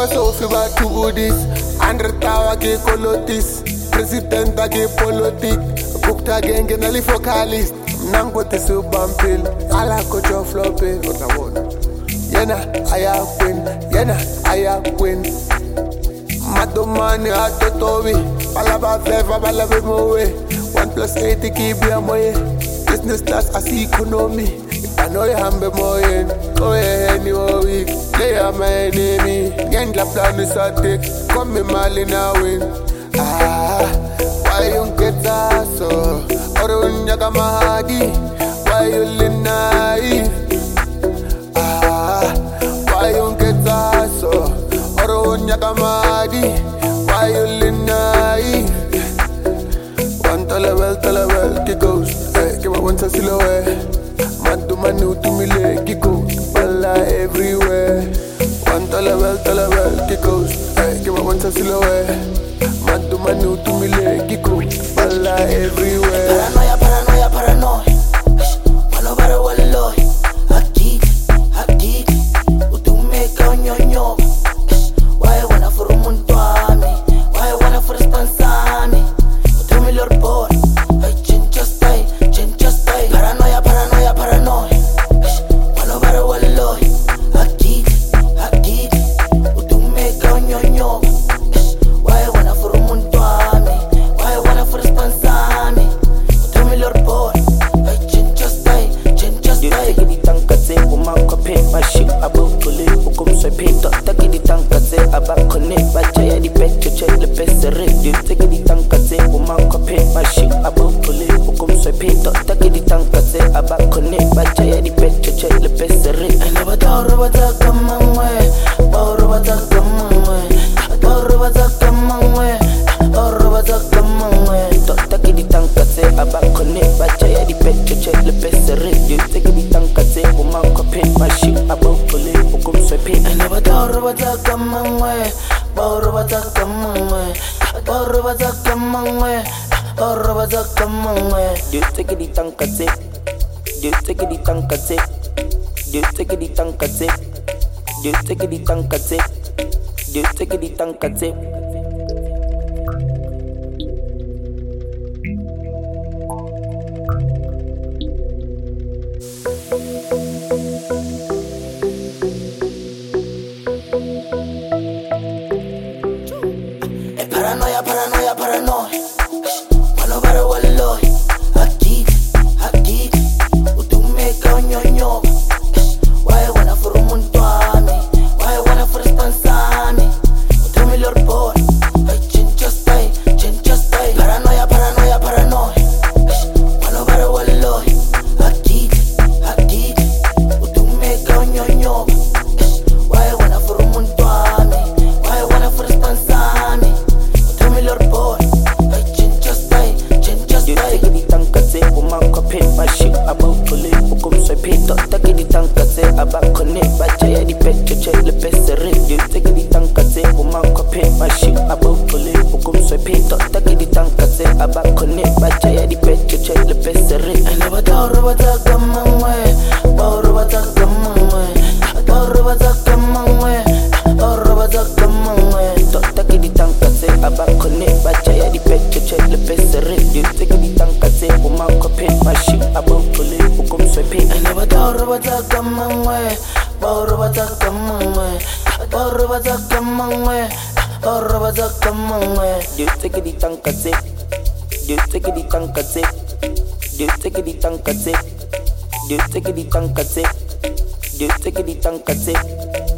Sophie Batudis, Andre Tawa ke Colotis, President ke politic, Bukta genge nali focalist, Nango te subampil, ala kocho flope, Yena aya queen, Madomani atotobi, Balaba feva balabe mowe, 1+8 keep ya moye, business class as economy. I know you hambe moyen, go ahead week. They are my enemy, Gengla plan is a dick. Come me mali now win. Why you get that so? Orunya kamahadi, why you naive? Why you get that so? Orunya kamahadi, why you naive? One level, kick goes. Hey, give me one silhouette. Manu to me leg, Kiko, Bala everywhere. One level, Kiko, hey, give me one silhouette. Manu to me leg, Kiko, Bala everywhere. Paranoia. Mano para walloy. Aquí, utume kaonyonyo. Why wanna for un montuame? Why wanna for spansame? Utume lord boy. I change just stay. Paranoia. Mano para walloy. Aquí, utume kaonyonyo. Why wanna for un montuame? Why wanna for spansame? Utume lord boy. I change just stay. Take the tank at say, woman, copy my shit about police, who comes so paint. Take the tank at say, about connect, but I had the pet to check the best rate. Take the tank at say, woman, copy my shit about police, who comes so paint. Take the tank at say, about connect, but I had the pet to check the best rate. I never thought about that come on way. Take the tank at say, about connect, but I had the pet to check the best rate. Take the tank at say, woman, copy my shit about police, who comes so paint. I never thought about that come on way. Take the tank at say, take the tank at say, take the tank at say, take the tank at say, take the tank at say. Paranoia. Mano para walloy. Aquí, utume kaonyonyo. Why wanna for un montuame? Why wanna for spansame? Utume lord boy. I change just stay. Paranoia. Mano para walloy. Aquí, utume kaonyonyo. Why wanna for un montuame? Why wanna for spansame? Lord boy, I change just stay. Take the tank at say, woman, copy my shit about police, who comes so paint. Take the tank at say, about connect, but I had the pet to check the best rate. Take the tank at say, woman, copy my shit about police, who comes so paint. Take the tank at say, about connect, but I had the pet to check the best rate. I never thought about that come on way. Take the tank at say, about connect, but I had the pet to check the best rate. Take the tank at say, woman, copy my shit about police, who comes so paint. I never thought about that come on way. Take the tank at say, take the tank at say, take the tank at say, take the tank at say, take the tank at say.